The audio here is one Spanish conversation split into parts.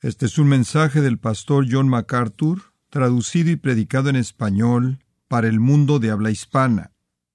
Este es un mensaje del pastor John MacArthur, traducido y predicado en español para el mundo de habla hispana.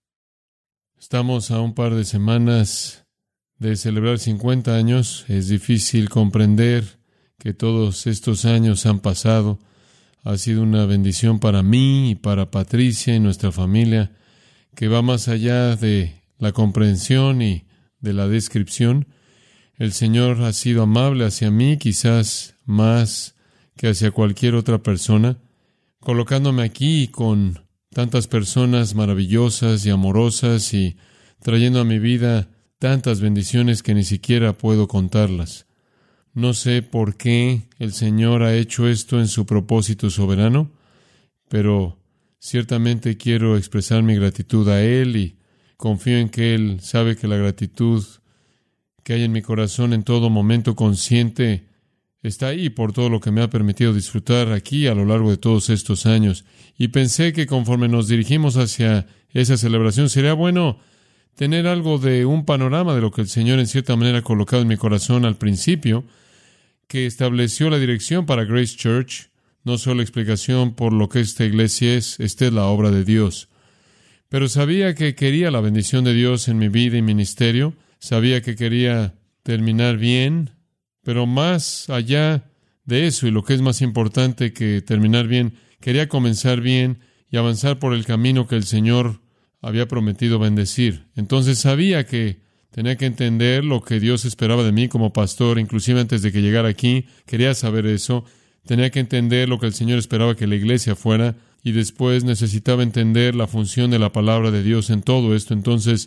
Estamos a un par de semanas de celebrar 50 años. Es difícil comprender que todos estos años han pasado. Ha sido una bendición para mí y para Patricia y nuestra familia, que va más allá de la comprensión y de la descripción. El Señor ha sido amable hacia mí, quizás más que hacia cualquier otra persona, colocándome aquí con tantas personas maravillosas y amorosas y trayendo a mi vida tantas bendiciones que ni siquiera puedo contarlas. No sé por qué el Señor ha hecho esto en su propósito soberano, pero ciertamente quiero expresar mi gratitud a Él y confío en que Él sabe que la gratitud que hay en mi corazón en todo momento consciente está ahí por todo lo que me ha permitido disfrutar aquí a lo largo de todos estos años. Y pensé que conforme nos dirigimos hacia esa celebración sería bueno tener algo de un panorama de lo que el Señor en cierta manera ha colocado en mi corazón al principio, que estableció la dirección para Grace Church, no solo explicación por lo que esta iglesia es, esta es la obra de Dios. Pero sabía que quería la bendición de Dios en mi vida y ministerio, sabía que quería terminar bien, pero más allá de eso, y lo que es más importante que terminar bien, quería comenzar bien y avanzar por el camino que el Señor había prometido bendecir. Entonces sabía que tenía que entender lo que Dios esperaba de mí como pastor, inclusive antes de que llegara aquí, quería saber eso. Tenía que entender lo que el Señor esperaba que la iglesia fuera, y después necesitaba entender la función de la palabra de Dios en todo esto. Entonces,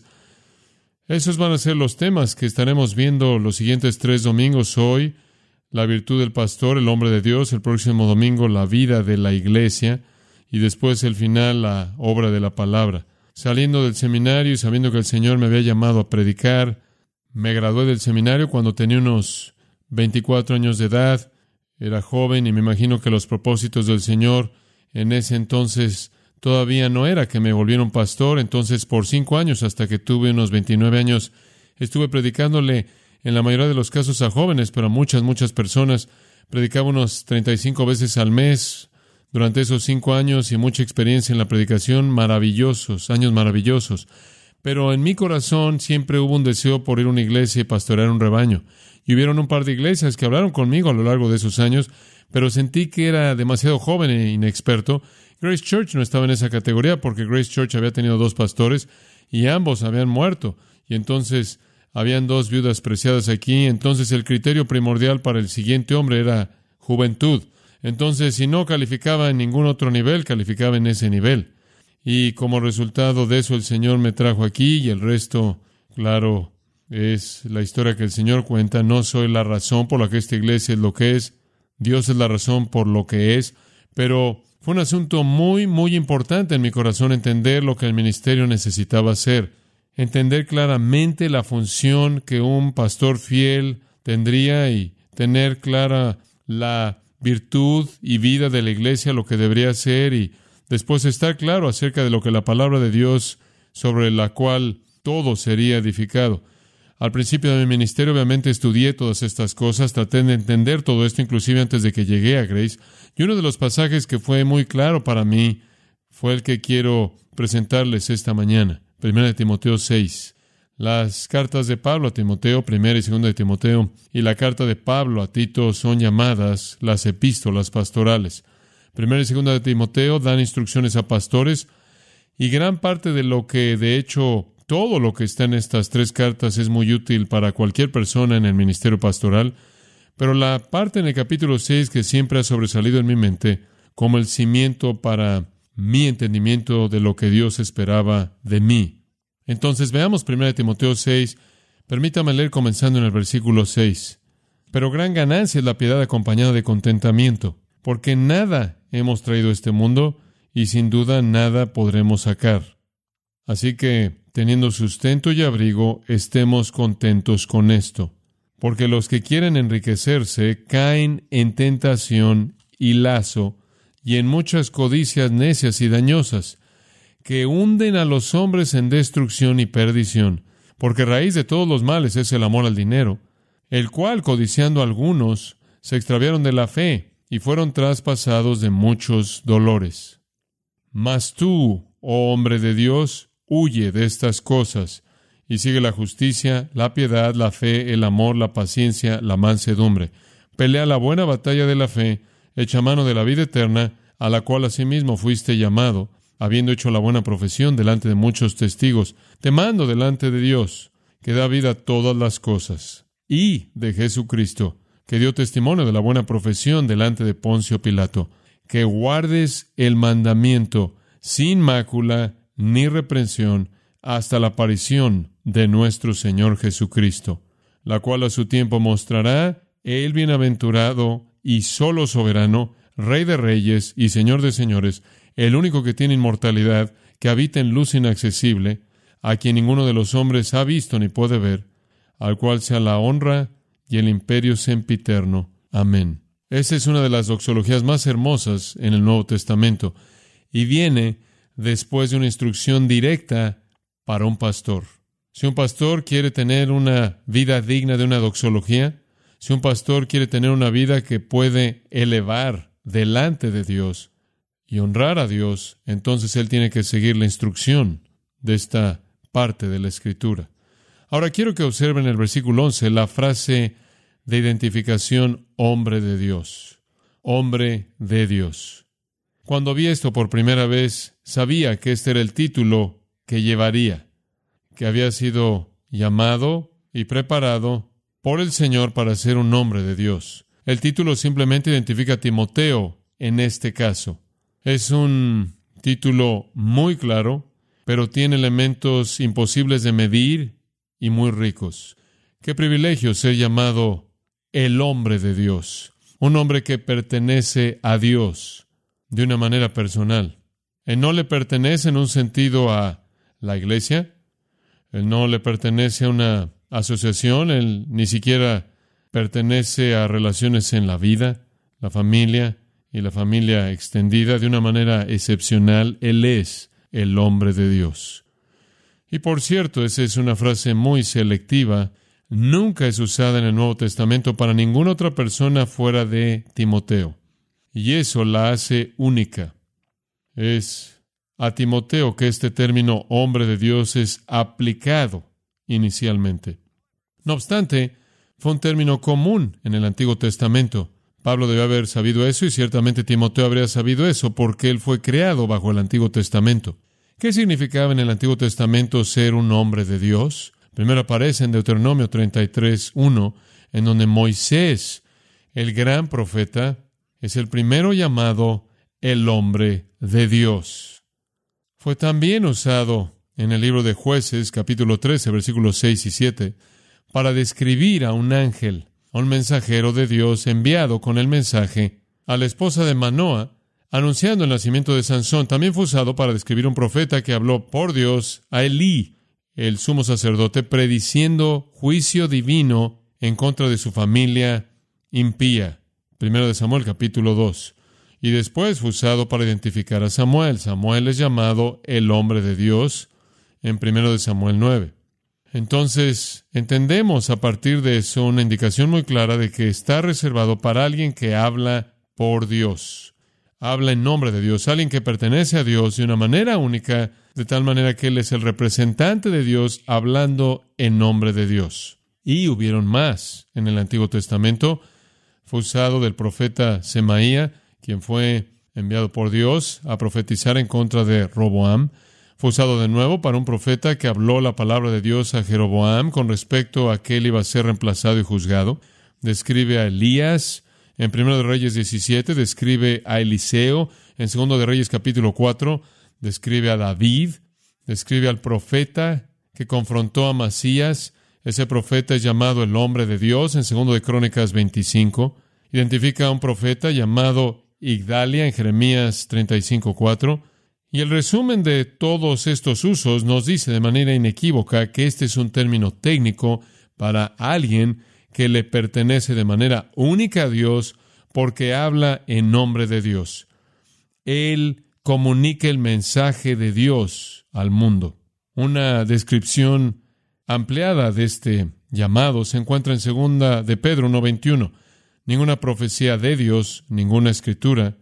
esos van a ser los temas que estaremos viendo los siguientes 3 domingos. Hoy, la virtud del pastor, el hombre de Dios; el próximo domingo, la vida de la iglesia; y después, el final, la obra de la palabra. Saliendo del seminario y sabiendo que el Señor me había llamado a predicar, me gradué del seminario cuando tenía unos 24 años de edad. Era joven y me imagino que los propósitos del Señor en ese entonces todavía no era que me volviera un pastor. Entonces, por 5 años, hasta que tuve unos 29 años, estuve predicándole en la mayoría de los casos a jóvenes, pero a muchas personas. Predicaba unos 35 veces al mes durante esos 5 años y mucha experiencia en la predicación. Maravillosos, años maravillosos. Pero en mi corazón siempre hubo un deseo por ir a una iglesia y pastorear un rebaño. Y hubieron un par de iglesias que hablaron conmigo a lo largo de esos años, pero sentí que era demasiado joven e inexperto. Grace Church no estaba en esa categoría porque Grace Church había tenido 2 pastores y ambos habían muerto. Y entonces habían 2 viudas preciadas aquí. Entonces el criterio primordial para el siguiente hombre era juventud. Entonces, si no calificaba en ningún otro nivel, calificaba en ese nivel. Y como resultado de eso, el Señor me trajo aquí, y el resto, claro, es la historia que el Señor cuenta. No soy la razón por la que esta iglesia es lo que es. Dios es la razón por lo que es. Pero fue un asunto muy importante en mi corazón entender lo que el ministerio necesitaba hacer. Entender claramente la función que un pastor fiel tendría y tener clara la virtud y vida de la iglesia, lo que debería ser, y después estar claro acerca de lo que la palabra de Dios sobre la cual todo sería edificado. Al principio de mi ministerio, obviamente, estudié todas estas cosas, traté de entender todo esto, inclusive antes de que llegué a Grace. Y uno de los pasajes que fue muy claro para mí fue el que quiero presentarles esta mañana. 1 Timoteo 6. Las cartas de Pablo a Timoteo, 1 y 2 de Timoteo, y la carta de Pablo a Tito son llamadas las epístolas pastorales. 1 y 2 de Timoteo dan instrucciones a pastores, y gran parte de lo que, de hecho, todo lo que está en estas 3 cartas es muy útil para cualquier persona en el ministerio pastoral. Pero la parte en el capítulo 6 que siempre ha sobresalido en mi mente como el cimiento para mi entendimiento de lo que Dios esperaba de mí. Entonces veamos 1 Timoteo 6. Permítame leer comenzando en el versículo 6. Pero gran ganancia es la piedad acompañada de contentamiento, porque nada hemos traído a este mundo y sin duda nada podremos sacar. Así que, teniendo sustento y abrigo, estemos contentos con esto. Porque los que quieren enriquecerse caen en tentación y lazo y en muchas codicias necias y dañosas, que hunden a los hombres en destrucción y perdición, porque raíz de todos los males es el amor al dinero, el cual, codiciando algunos, se extraviaron de la fe y fueron traspasados de muchos dolores. Mas tú, oh hombre de Dios, huye de estas cosas y sigue la justicia, la piedad, la fe, el amor, la paciencia, la mansedumbre. Pelea la buena batalla de la fe, echa mano de la vida eterna, a la cual asimismo fuiste llamado, habiendo hecho la buena profesión delante de muchos testigos. Te mando delante de Dios, que da vida a todas las cosas, y de Jesucristo, que dio testimonio de la buena profesión delante de Poncio Pilato, que guardes el mandamiento sin mácula ni reprensión hasta la aparición de nuestro Señor Jesucristo, la cual a su tiempo mostrará el bienaventurado y solo soberano, Rey de reyes y Señor de señores, el único que tiene inmortalidad, que habita en luz inaccesible, a quien ninguno de los hombres ha visto ni puede ver, al cual sea la honra y el imperio sempiterno. Amén. Esa es una de las doxologías más hermosas en el Nuevo Testamento, y viene después de una instrucción directa para un pastor. Si un pastor quiere tener una vida digna de una doxología, si un pastor quiere tener una vida que puede elevar delante de Dios y honrar a Dios, entonces él tiene que seguir la instrucción de esta parte de la Escritura. Ahora quiero que observen en el versículo 11 la frase de identificación, hombre de Dios. Hombre de Dios. Cuando vi esto por primera vez, sabía que este era el título que llevaría, que había sido llamado y preparado por el Señor para ser un hombre de Dios. El título simplemente identifica a Timoteo en este caso. Es un título muy claro, pero tiene elementos imposibles de medir y muy ricos. Qué privilegio ser llamado el hombre de Dios, un hombre que pertenece a Dios de una manera personal. Él no le pertenece en un sentido a la iglesia, él no le pertenece a una asociación, él ni siquiera pertenece a relaciones en la vida, la familia y la familia extendida. De una manera excepcional, él es el hombre de Dios. Y por cierto, esa es una frase muy selectiva. Nunca es usada en el Nuevo Testamento para ninguna otra persona fuera de Timoteo. Y eso la hace única. Es a Timoteo que este término hombre de Dios es aplicado inicialmente. No obstante, fue un término común en el Antiguo Testamento. Pablo debió haber sabido eso y ciertamente Timoteo habría sabido eso porque él fue creado bajo el Antiguo Testamento. ¿Qué significaba en el Antiguo Testamento ser un hombre de Dios? Primero aparece en Deuteronomio 33:1, en donde Moisés, el gran profeta, es el primero llamado el hombre de Dios. Fue también usado en el libro de Jueces, capítulo 13, versículos 6 y 7, para describir a un ángel, a un mensajero de Dios enviado con el mensaje a la esposa de Manoa, anunciando el nacimiento de Sansón. También fue usado para describir un profeta que habló por Dios a Elí, el sumo sacerdote, prediciendo juicio divino en contra de su familia impía. 1 de Samuel, capítulo 2. Y después fue usado para identificar a Samuel. Samuel es llamado el hombre de Dios en 1 de Samuel 9. Entonces, entendemos a partir de eso una indicación muy clara de que está reservado para alguien que habla por Dios. Habla en nombre de Dios, alguien que pertenece a Dios de una manera única, de tal manera que Él es el representante de Dios hablando en nombre de Dios. Y hubieron más en el Antiguo Testamento. Fue usado del profeta Semaía, quien fue enviado por Dios a profetizar en contra de Roboam. Fue usado de nuevo para un profeta que habló la palabra de Dios a Jeroboam con respecto a que él iba a ser reemplazado y juzgado. Describe a Elías en 1 de Reyes 17, describe a Eliseo en 2 de Reyes capítulo 4, describe a David, describe al profeta que confrontó a Amasías. Ese profeta es llamado el hombre de Dios en 2 de Crónicas 25. Identifica a un profeta llamado Igdalia en Jeremías 35:4. Y el resumen de todos estos usos nos dice de manera inequívoca que este es un término técnico para alguien que le pertenece de manera única a Dios porque habla en nombre de Dios. Él comunica el mensaje de Dios al mundo. Una descripción ampliada de este llamado se encuentra en 2 de Pedro 1:21. Ninguna profecía de Dios, ninguna escritura,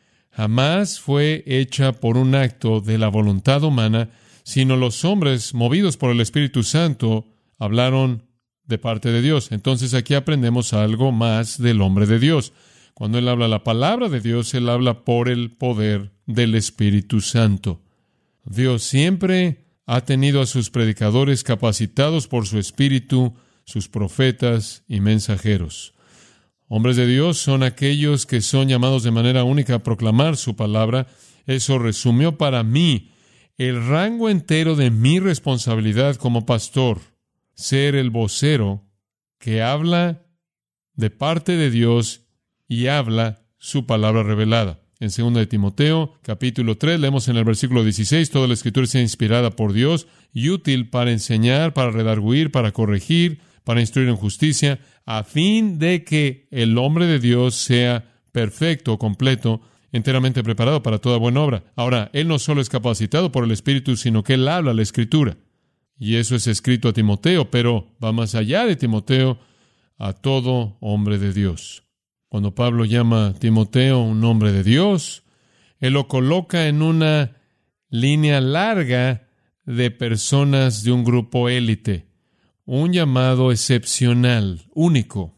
jamás fue hecha por un acto de la voluntad humana, sino los hombres, movidos por el Espíritu Santo, hablaron de parte de Dios. Entonces aquí aprendemos algo más del hombre de Dios. Cuando él habla la palabra de Dios, él habla por el poder del Espíritu Santo. Dios siempre ha tenido a sus predicadores capacitados por su Espíritu, sus profetas y mensajeros. Hombres de Dios son aquellos que son llamados de manera única a proclamar su palabra. Eso resumió para mí el rango entero de mi responsabilidad como pastor, ser el vocero que habla de parte de Dios y habla su palabra revelada. En 2 de Timoteo, capítulo 3, leemos en el versículo 16, toda la Escritura es inspirada por Dios y útil para enseñar, para redarguir, para corregir, para instruir en justicia, a fin de que el hombre de Dios sea perfecto, completo, enteramente preparado para toda buena obra. Ahora, él no solo es capacitado por el Espíritu, sino que él habla la Escritura. Y eso es escrito a Timoteo, pero va más allá de Timoteo, a todo hombre de Dios. Cuando Pablo llama a Timoteo un hombre de Dios, él lo coloca en una línea larga de personas de un grupo élite, un llamado excepcional, único.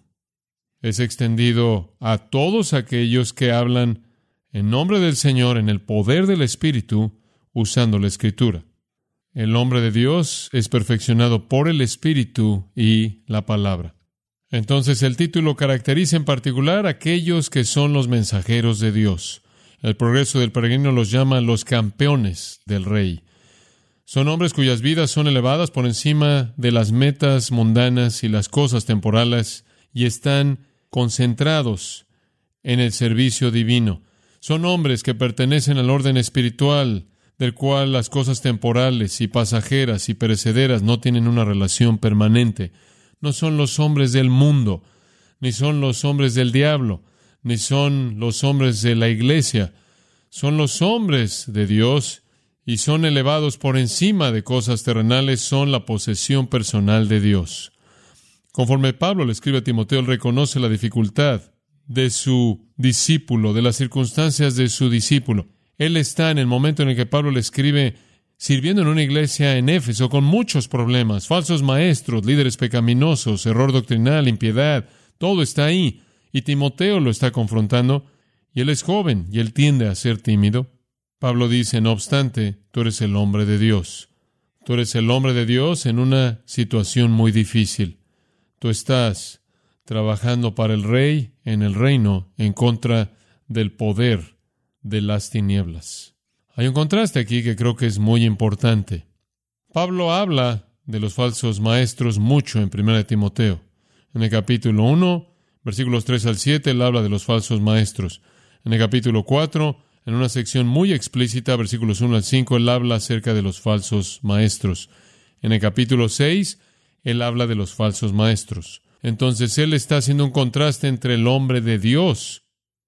Es extendido a todos aquellos que hablan en nombre del Señor, en el poder del Espíritu, usando la Escritura. El hombre de Dios es perfeccionado por el Espíritu y la palabra. Entonces el título caracteriza en particular a aquellos que son los mensajeros de Dios. El progreso del peregrino los llama los campeones del Rey. Son hombres cuyas vidas son elevadas por encima de las metas mundanas y las cosas temporales y están concentrados en el servicio divino. Son hombres que pertenecen al orden espiritual, del cual las cosas temporales y pasajeras y perecederas no tienen una relación permanente. No son los hombres del mundo, ni son los hombres del diablo, ni son los hombres de la iglesia. Son los hombres de Dios y son elevados por encima de cosas terrenales, son la posesión personal de Dios. Conforme Pablo le escribe a Timoteo, él reconoce la dificultad de su discípulo, de las circunstancias de su discípulo. Él está en el momento en el que Pablo le escribe sirviendo en una iglesia en Éfeso con muchos problemas, falsos maestros, líderes pecaminosos, error doctrinal, impiedad, todo está ahí. Y Timoteo lo está confrontando, y él es joven, y él tiende a ser tímido. Pablo dice, no obstante, tú eres el hombre de Dios. Tú eres el hombre de Dios en una situación muy difícil. Tú estás trabajando para el Rey en el reino en contra del poder de las tinieblas. Hay un contraste aquí que creo que es muy importante. Pablo habla de los falsos maestros mucho en 1 Timoteo. En el capítulo 1, versículos 3 al 7, él habla de los falsos maestros. En el capítulo 4, en una sección muy explícita, versículos 1 al 5, él habla acerca de los falsos maestros. En el capítulo 6, él habla de los falsos maestros. Entonces, él está haciendo un contraste entre el hombre de Dios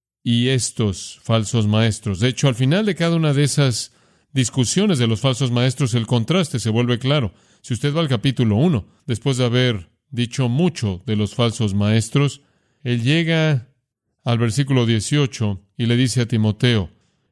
y estos falsos maestros. De hecho, al final de cada una de esas discusiones de los falsos maestros, el contraste se vuelve claro. Si usted va al capítulo 1, después de haber dicho mucho de los falsos maestros, él llega al versículo 18 y le dice a Timoteo,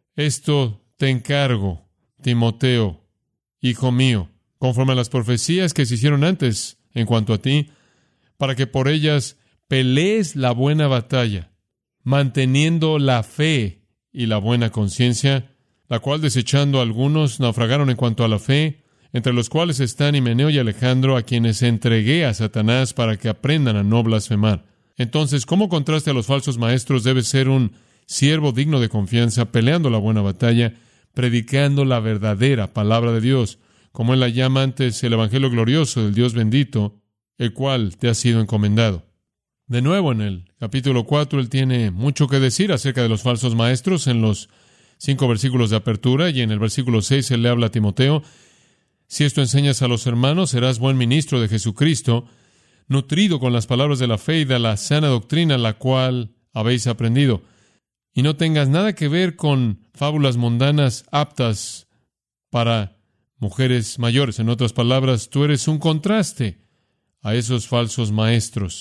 esto te encargo, Timoteo, hijo mío, conforme a las profecías que se hicieron antes en cuanto a ti, para que por ellas pelees la buena batalla, manteniendo la fe y la buena conciencia, la cual desechando algunos naufragaron en cuanto a la fe, entre los cuales están Himeneo y Alejandro, a quienes entregué a Satanás para que aprendan a no blasfemar. Entonces, como contraste a los falsos maestros, debe ser un siervo digno de confianza, peleando la buena batalla, predicando la verdadera palabra de Dios, como él la llama antes, el evangelio glorioso del Dios bendito, el cual te ha sido encomendado. De nuevo, en el capítulo 4, él tiene mucho que decir acerca de los falsos maestros en los 5 versículos de apertura, y en el versículo 6 él le habla a Timoteo, si esto enseñas a los hermanos, serás buen ministro de Jesucristo, nutrido con las palabras de la fe y de la sana doctrina la cual habéis aprendido. Y no tengas nada que ver con fábulas mundanas aptas para mujeres mayores. En otras palabras, tú eres un contraste a esos falsos maestros.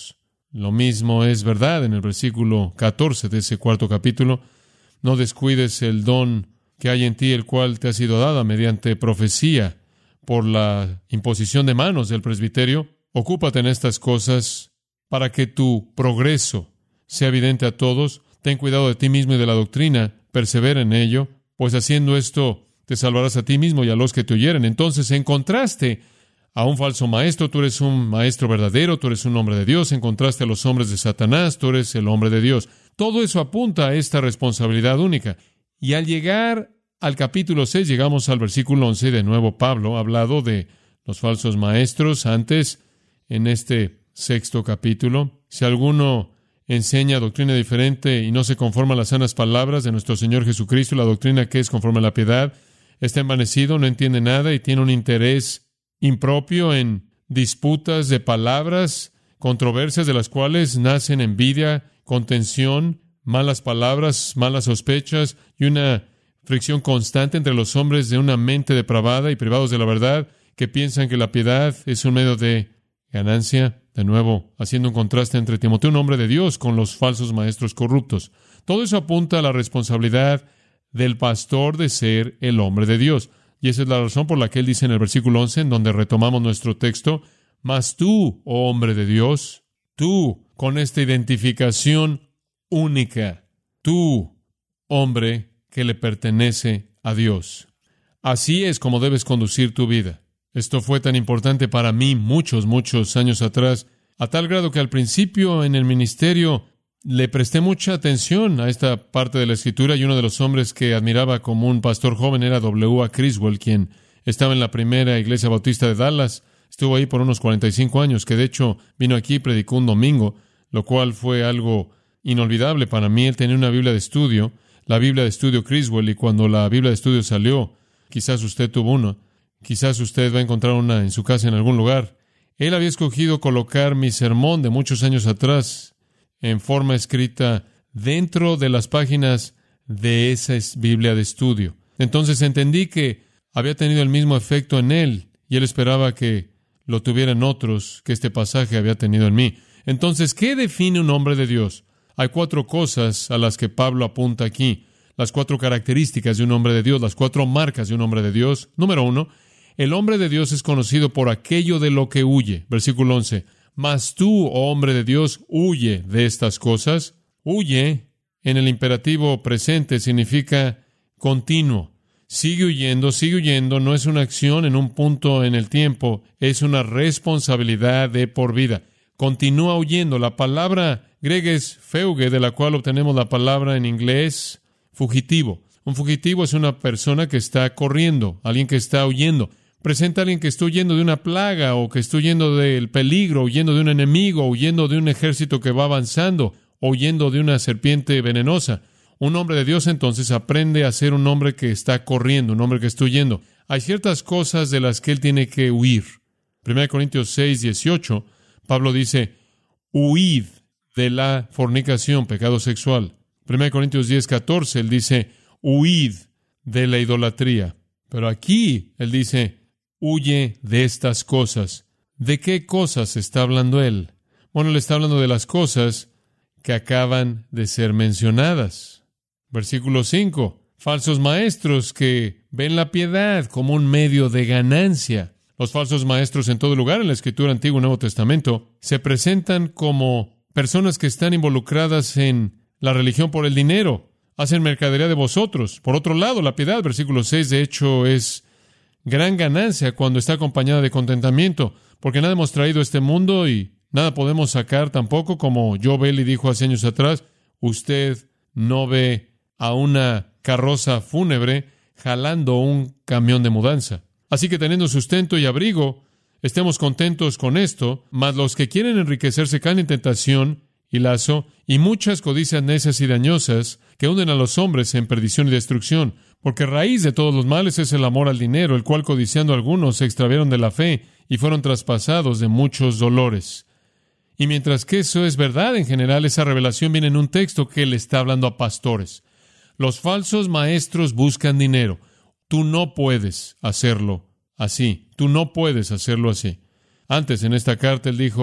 Lo mismo es verdad en el versículo 14 de ese cuarto capítulo. No descuides el don que hay en ti, el cual te ha sido dado mediante profecía por la imposición de manos del presbiterio. Ocúpate en estas cosas para que tu progreso sea evidente a todos. Ten cuidado de ti mismo y de la doctrina. Persevera en ello, pues haciendo esto te salvarás a ti mismo y a los que te oyeren. Entonces, en contraste a un falso maestro, tú eres un maestro verdadero, tú eres un hombre de Dios. En contraste a los hombres de Satanás, tú eres el hombre de Dios. Todo eso apunta a esta responsabilidad única. Y al llegar al capítulo 6, llegamos al versículo 11, y de nuevo Pablo ha hablado de los falsos maestros antes en este sexto capítulo. Si alguno enseña doctrina diferente y no se conforma a las sanas palabras de nuestro Señor Jesucristo, la doctrina que es conforme a la piedad, está envanecido, no entiende nada y tiene un interés impropio en disputas de palabras, controversias de las cuales nacen envidia, contención, malas palabras, malas sospechas y una fricción constante entre los hombres de una mente depravada y privados de la verdad, que piensan que la piedad es un medio de ganancia. De nuevo, haciendo un contraste entre Timoteo, un hombre de Dios, con los falsos maestros corruptos. Todo eso apunta a la responsabilidad del pastor de ser el hombre de Dios. Y esa es la razón por la que él dice en el versículo 11, en donde retomamos nuestro texto, mas tú, oh hombre de Dios, tú, con esta identificación única, tú, hombre que le pertenece a Dios. Así es como debes conducir tu vida. Esto fue tan importante para mí muchos años atrás, a tal grado que al principio en el ministerio le presté mucha atención a esta parte de la Escritura, y uno de los hombres que admiraba como un pastor joven era W. A. Criswell, quien estaba en la primera iglesia bautista de Dallas. Estuvo ahí por unos 45 años, que de hecho vino aquí y predicó un domingo, lo cual fue algo inolvidable para mí. Él tenía una Biblia de estudio, la Biblia de estudio Criswell, y cuando la Biblia de estudio salió, quizás usted tuvo una, quizás usted va a encontrar una en su casa en algún lugar. Él había escogido colocar mi sermón de muchos años atrás en forma escrita dentro de las páginas de esa Biblia de estudio. Entonces entendí que había tenido el mismo efecto en él, y él esperaba que lo tuvieran otros que este pasaje había tenido en mí. Entonces, ¿qué define un hombre de Dios? Hay 4 cosas a las que Pablo apunta aquí. Las 4 características de un hombre de Dios, las 4 marcas de un hombre de Dios. Número 1, el hombre de Dios es conocido por aquello de lo que huye. Versículo 11. Mas tú, oh hombre de Dios, huye de estas cosas. Huye, en el imperativo presente, significa continuo. Sigue huyendo, no es una acción en un punto en el tiempo, es una responsabilidad de por vida. Continúa huyendo. La palabra griega es feuge, de la cual obtenemos la palabra en inglés fugitivo. Un fugitivo es una persona que está corriendo, alguien que está huyendo. Presenta a alguien que está huyendo de una plaga, o que está huyendo del peligro, huyendo de un enemigo, huyendo de un ejército que va avanzando, o huyendo de una serpiente venenosa. Un hombre de Dios entonces aprende a ser un hombre que está corriendo, un hombre que está huyendo. Hay ciertas cosas de las que él tiene que huir. 1 Corintios 6, 18, Pablo dice, huid de la fornicación, pecado sexual. 1 Corintios 10, 14, él dice, huid de la idolatría. Pero aquí él dice, huye de estas cosas. ¿De qué cosas está hablando él? Bueno, él está hablando de las cosas que acaban de ser mencionadas. Versículo 5. Falsos maestros que ven la piedad como un medio de ganancia. Los falsos maestros en todo lugar en la Escritura Antiguo y Nuevo Testamento se presentan como personas que están involucradas en la religión por el dinero. Hacen mercadería de vosotros. Por otro lado, la piedad, versículo 6, de hecho, es gran ganancia cuando está acompañada de contentamiento, porque nada hemos traído a este mundo y nada podemos sacar tampoco, como Joe Bailey dijo hace años atrás. Usted no ve a una carroza fúnebre jalando un camión de mudanza. Así que teniendo sustento y abrigo, estemos contentos con esto, mas los que quieren enriquecerse caen en tentación y lazo, y muchas codicias necias y dañosas que hunden a los hombres en perdición y destrucción, porque raíz de todos los males es el amor al dinero, el cual codiciando algunos se extraviaron de la fe y fueron traspasados de muchos dolores. Y mientras que eso es verdad en general, esa revelación viene en un texto que le está hablando a pastores. Los falsos maestros buscan dinero. Tú no puedes hacerlo así. Tú no puedes hacerlo así. Antes, en esta carta, él dijo,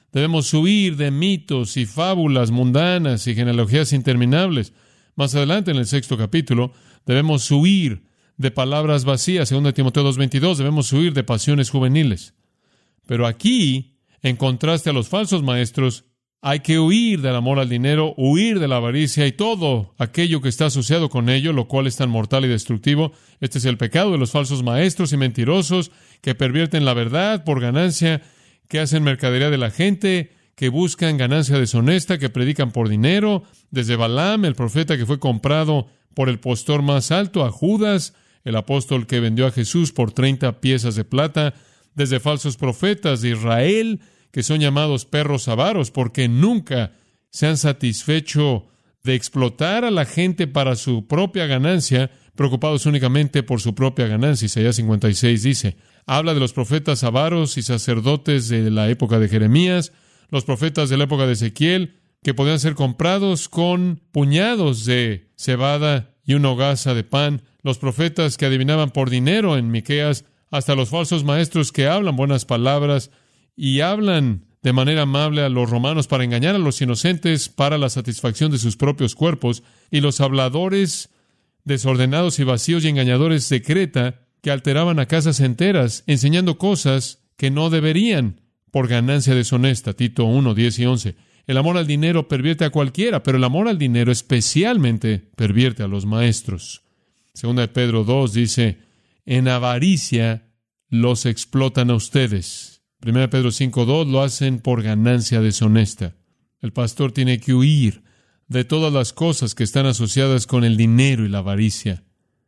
Debemos huir de mitos y fábulas mundanas y genealogías interminables. Más adelante, en el 6º capítulo, debemos huir de palabras vacías. 2 Timoteo 2:22, debemos huir de pasiones juveniles. Pero aquí, en contraste a los falsos maestros, hay que huir del amor al dinero, huir de la avaricia y todo aquello que está asociado con ello, lo cual es tan mortal y destructivo. Este es el pecado de los falsos maestros y mentirosos que pervierten la verdad por ganancia, que hacen mercadería de la gente, que buscan ganancia deshonesta, que predican por dinero, desde Balaam, el profeta que fue comprado por el postor más alto, a Judas, el apóstol que vendió a Jesús por 30 piezas de plata, desde falsos profetas de Israel, que son llamados perros avaros, porque nunca se han satisfecho de explotar a la gente para su propia ganancia, preocupados únicamente por su propia ganancia. Isaías 56 dice, habla de los profetas avaros y sacerdotes de la época de Jeremías, los profetas de la época de Ezequiel, que podían ser comprados con puñados de cebada y una hogaza de pan, los profetas que adivinaban por dinero en Miqueas, hasta los falsos maestros que hablan buenas palabras y hablan de manera amable a los romanos para engañar a los inocentes para la satisfacción de sus propios cuerpos, y los habladores desordenados y vacíos y engañadores de Creta que alteraban a casas enteras, enseñando cosas que no deberían por ganancia deshonesta. Tito 1, 10 y 11. El amor al dinero pervierte a cualquiera, pero el amor al dinero especialmente pervierte a los maestros. 2 Pedro 2 dice, en avaricia los explotan a ustedes. 1 Pedro 5:2 lo hacen por ganancia deshonesta. El pastor tiene que huir de todas las cosas que están asociadas con el dinero y la avaricia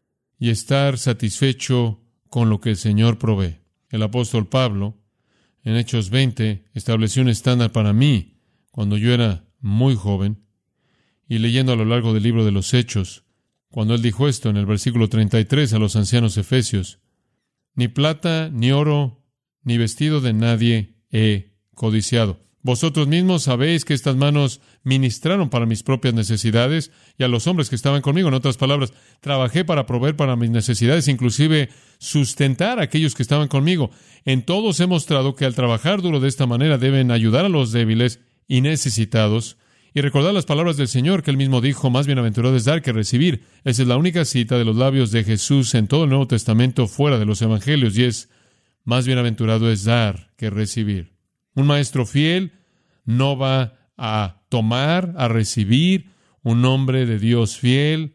y estar satisfecho con lo que el Señor provee. El apóstol Pablo, en Hechos 20, estableció un estándar para mí cuando yo era muy joven, y leyendo a lo largo del libro de los Hechos, cuando él dijo esto en el versículo 33 a los ancianos efesios, ni plata, ni oro, ni vestido de nadie he codiciado. Vosotros mismos sabéis que estas manos ministraron para mis propias necesidades y a los hombres que estaban conmigo. En otras palabras, trabajé para proveer para mis necesidades, inclusive sustentar a aquellos que estaban conmigo. En todos he mostrado que al trabajar duro de esta manera deben ayudar a los débiles y necesitados y recordar las palabras del Señor que Él mismo dijo, más bienaventurado es dar que recibir. Esa es la única cita de los labios de Jesús en todo el Nuevo Testamento fuera de los Evangelios, y es, más bienaventurado es dar que recibir. Un maestro fiel no va a tomar, a recibir. Un hombre de Dios fiel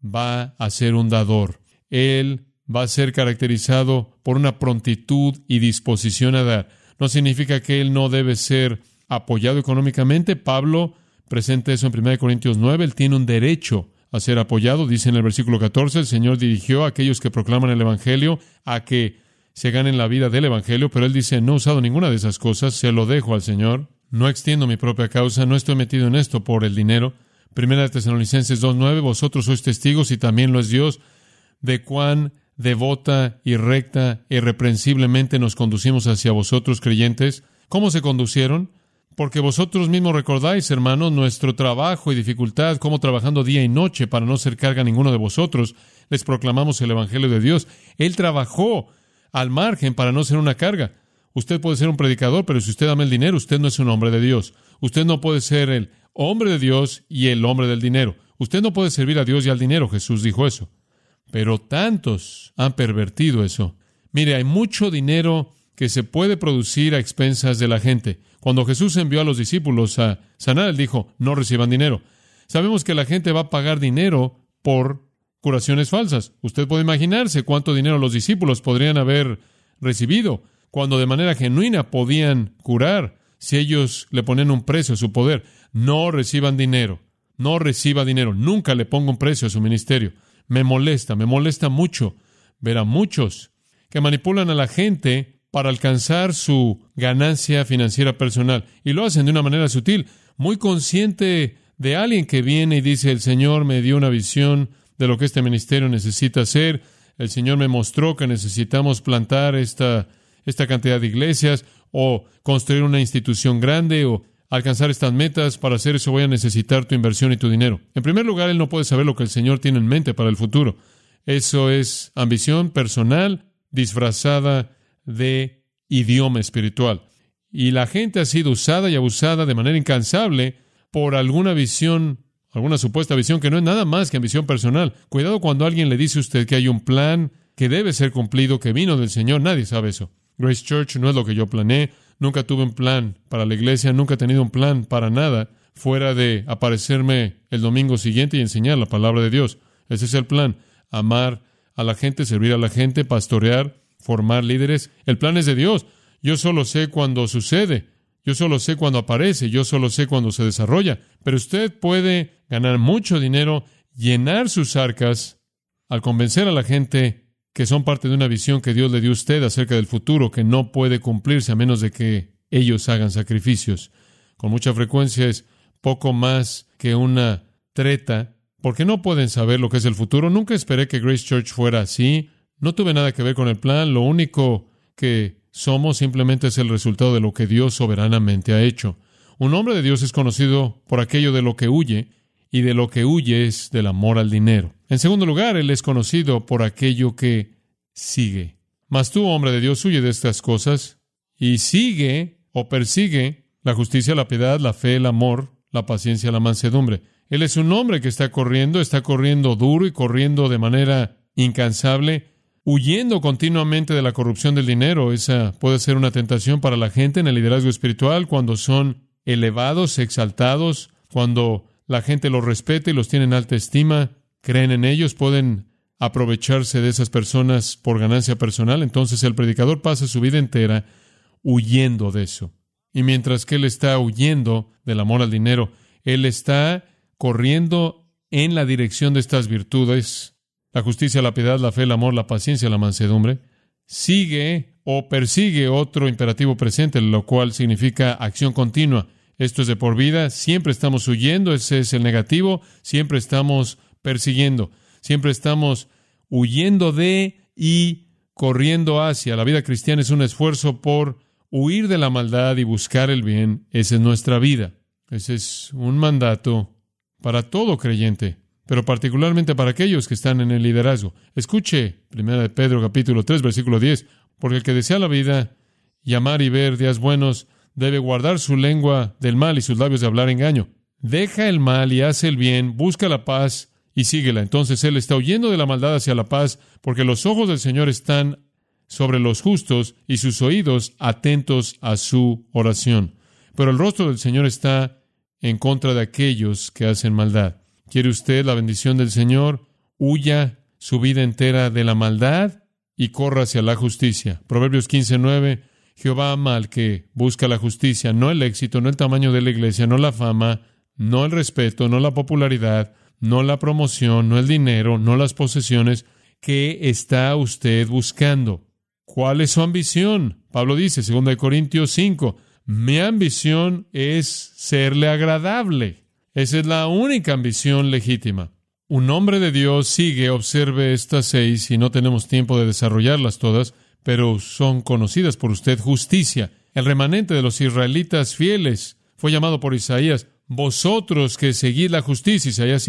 va a ser un dador. Él va a ser caracterizado por una prontitud y disposición a dar. No significa que él no debe ser apoyado económicamente. Pablo presenta eso en 1 Corintios 9. Él tiene un derecho a ser apoyado. Dice en el versículo 14, el Señor dirigió a aquellos que proclaman el Evangelio a que se ganen la vida del Evangelio, pero él dice, no he usado ninguna de esas cosas, se lo dejo al Señor. No extiendo mi propia causa, no estoy metido en esto por el dinero. 1 Tesalonicenses 2:9, vosotros sois testigos, y también lo es Dios, de cuán devota y recta e irreprensiblemente nos conducimos hacia vosotros, creyentes. ¿Cómo se conducieron? Porque vosotros mismos recordáis, hermanos, nuestro trabajo y dificultad, cómo trabajando día y noche para no ser carga a ninguno de vosotros, les proclamamos el Evangelio de Dios. Él trabajó al margen para no ser una carga. Usted puede ser un predicador, pero si usted ama el dinero, usted no es un hombre de Dios. Usted no puede ser el hombre de Dios y el hombre del dinero. Usted no puede servir a Dios y al dinero. Jesús dijo eso. Pero tantos han pervertido eso. Mire, hay mucho dinero que se puede producir a expensas de la gente. Cuando Jesús envió a los discípulos a sanar, Él dijo, no reciban dinero. Sabemos que la gente va a pagar dinero por curaciones falsas. Usted puede imaginarse cuánto dinero los discípulos podrían haber recibido cuando de manera genuina podían curar si ellos le ponen un precio a su poder. No reciban dinero. No reciba dinero. Nunca le ponga un precio a su ministerio. Me molesta mucho ver a muchos que manipulan a la gente para alcanzar su ganancia financiera personal. Y lo hacen de una manera sutil, muy consciente de alguien que viene y dice, el Señor me dio una visión de lo que este ministerio necesita hacer. El Señor me mostró que necesitamos plantar esta cantidad de iglesias o construir una institución grande o alcanzar estas metas. Para hacer eso voy a necesitar tu inversión y tu dinero. En primer lugar, él no puede saber lo que el Señor tiene en mente para el futuro. Eso es ambición personal disfrazada de idioma espiritual. y la gente ha sido usada y abusada de manera incansable por alguna visión, alguna supuesta visión que no es nada más que ambición personal. Cuidado cuando alguien le dice a usted que hay un plan que debe ser cumplido, que vino del Señor. Nadie sabe eso. Grace Church no es lo que yo planeé. Nunca tuve un plan para la iglesia. Nunca he tenido un plan para nada fuera de aparecerme el domingo siguiente y enseñar la palabra de Dios. Ese es el plan. Amar a la gente, servir a la gente, pastorear, formar líderes. El plan es de Dios. Yo solo sé cuándo sucede. Yo solo sé cuándo aparece. Yo solo sé cuándo se desarrolla. Pero usted puede ganar mucho dinero, llenar sus arcas, al convencer a la gente que son parte de una visión que Dios le dio a usted acerca del futuro, que no puede cumplirse a menos de que ellos hagan sacrificios. Con mucha frecuencia es poco más que una treta, porque no pueden saber lo que es el futuro. Nunca esperé que Grace Church fuera así. No tuve nada que ver con el plan. Lo único que somos simplemente es el resultado de lo que Dios soberanamente ha hecho. Un hombre de Dios es conocido por aquello de lo que huye, y de lo que huye es del amor al dinero. En segundo lugar, él es conocido por aquello que sigue. Mas tú, hombre de Dios, huye de estas cosas y sigue o persigue la justicia, la piedad, la fe, el amor, la paciencia, la mansedumbre. Él es un hombre que está corriendo duro y corriendo de manera incansable, huyendo continuamente de la corrupción del dinero. Esa puede ser una tentación para la gente en el liderazgo espiritual cuando son elevados, exaltados, cuando la gente los respeta y los tiene en alta estima, creen en ellos, pueden aprovecharse de esas personas por ganancia personal. Entonces el predicador pasa su vida entera huyendo de eso. Y mientras que él está huyendo del amor al dinero, él está corriendo en la dirección de estas virtudes, la justicia, la piedad, la fe, el amor, la paciencia, la mansedumbre. Sigue o persigue otro imperativo presente, lo cual significa acción continua. Esto es de por vida. Siempre estamos huyendo. Ese es el negativo. Siempre estamos persiguiendo. Siempre estamos huyendo de y corriendo hacia. La vida cristiana es un esfuerzo por huir de la maldad y buscar el bien. Esa es nuestra vida. Ese es un mandato para todo creyente, pero particularmente para aquellos que están en el liderazgo. Escuche 1 Pedro capítulo 3, versículo 10. Porque el que desea la vida y amar y ver días buenos debe guardar su lengua del mal y sus labios de hablar engaño. Deja el mal y hace el bien, busca la paz y síguela. Entonces él está huyendo de la maldad hacia la paz, porque los ojos del Señor están sobre los justos y sus oídos atentos a su oración. Pero el rostro del Señor está en contra de aquellos que hacen maldad. ¿Quiere usted la bendición del Señor? Huya su vida entera de la maldad y corra hacia la justicia. Proverbios 15:9. Jehová ama al que busca la justicia, no el éxito, no el tamaño de la iglesia, no la fama, no el respeto, no la popularidad, no la promoción, no el dinero, no las posesiones. ¿Qué está usted buscando? ¿Cuál es su ambición? Pablo dice, 2 Corintios 5, mi ambición es serle agradable. Esa es la única ambición legítima. Un hombre de Dios sigue, observe estas 6, y no tenemos tiempo de desarrollarlas todas, pero son conocidas por usted. Justicia. El remanente de los israelitas fieles fue llamado por Isaías, vosotros que seguid la justicia, Isaías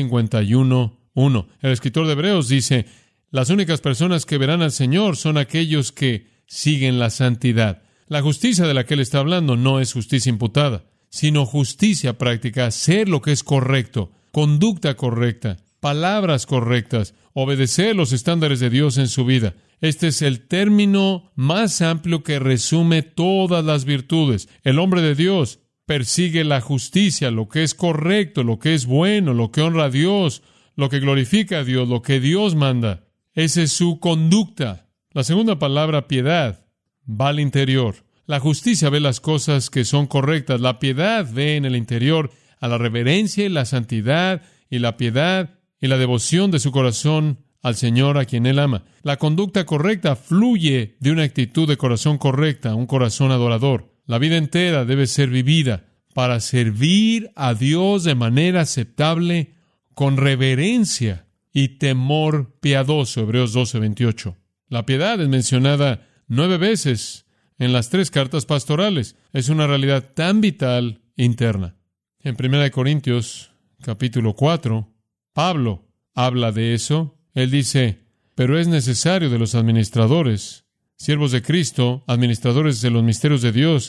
51:1. El escritor de Hebreos dice, las únicas personas que verán al Señor son aquellos que siguen la santidad. La justicia de la que él está hablando no es justicia imputada, sino justicia práctica, hacer lo que es correcto, conducta correcta, palabras correctas, obedecer los estándares de Dios en su vida. Este es el término más amplio que resume todas las virtudes. El hombre de Dios persigue la justicia, lo que es correcto, lo que es bueno, lo que honra a Dios, lo que glorifica a Dios, lo que Dios manda. Esa es su conducta. La segunda palabra, piedad, va al interior. La justicia ve las cosas que son correctas. La piedad ve en el interior a la reverencia y la santidad y la piedad y la devoción de su corazón al Señor a quien Él ama. La conducta correcta fluye de una actitud de corazón correcta, un corazón adorador. La vida entera debe ser vivida para servir a Dios de manera aceptable, con reverencia y temor piadoso. Hebreos 12:28. La piedad es mencionada 9 veces en las 3 cartas pastorales. Es una realidad tan vital interna. En 1 Corintios capítulo 4, Pablo habla de eso. Él dice, pero es necesario de los administradores, siervos de Cristo, administradores de los misterios de Dios,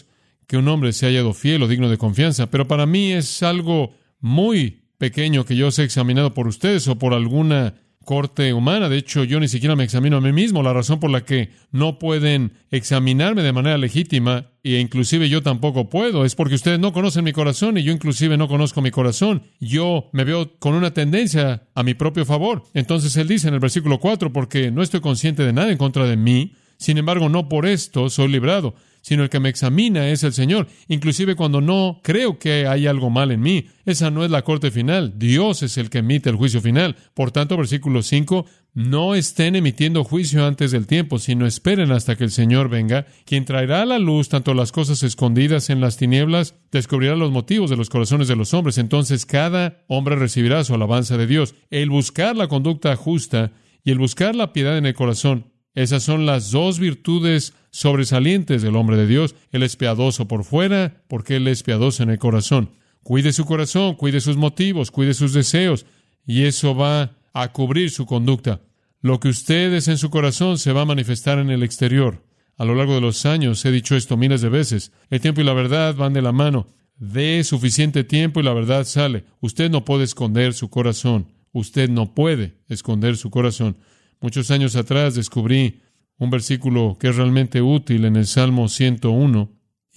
que un hombre se haya hallado fiel o digno de confianza, pero para mí es algo muy pequeño que yo sea examinado por ustedes o por alguna corte humana. De hecho, yo ni siquiera me examino a mí mismo. La razón por la que no pueden examinarme de manera legítima, e inclusive yo tampoco puedo, es porque ustedes no conocen mi corazón y yo inclusive no conozco mi corazón. Yo me veo con una tendencia a mi propio favor. Entonces él dice en el versículo 4, porque no estoy consciente de nada en contra de mí, sin embargo no por esto soy librado, sino el que me examina es el Señor. Inclusive cuando no creo que hay algo mal en mí, esa no es la corte final. Dios es el que emite el juicio final. Por tanto, versículo 5, no estén emitiendo juicio antes del tiempo, sino esperen hasta que el Señor venga, quien traerá a la luz tanto las cosas escondidas en las tinieblas, descubrirá los motivos de los corazones de los hombres. Entonces cada hombre recibirá su alabanza de Dios. El buscar la conducta justa y el buscar la piedad en el corazón, esas son las dos virtudes sobresalientes del hombre de Dios. Él es piadoso por fuera, porque Él es piadoso en el corazón. Cuide su corazón, cuide sus motivos, cuide sus deseos, y eso va a cubrir su conducta. Lo que usted es en su corazón se va a manifestar en el exterior. A lo largo de los años he dicho esto miles de veces. El tiempo y la verdad van de la mano. Dé suficiente tiempo y la verdad sale. Usted no puede esconder su corazón. Usted no puede esconder su corazón. Muchos años atrás descubrí un versículo que es realmente útil en el Salmo 101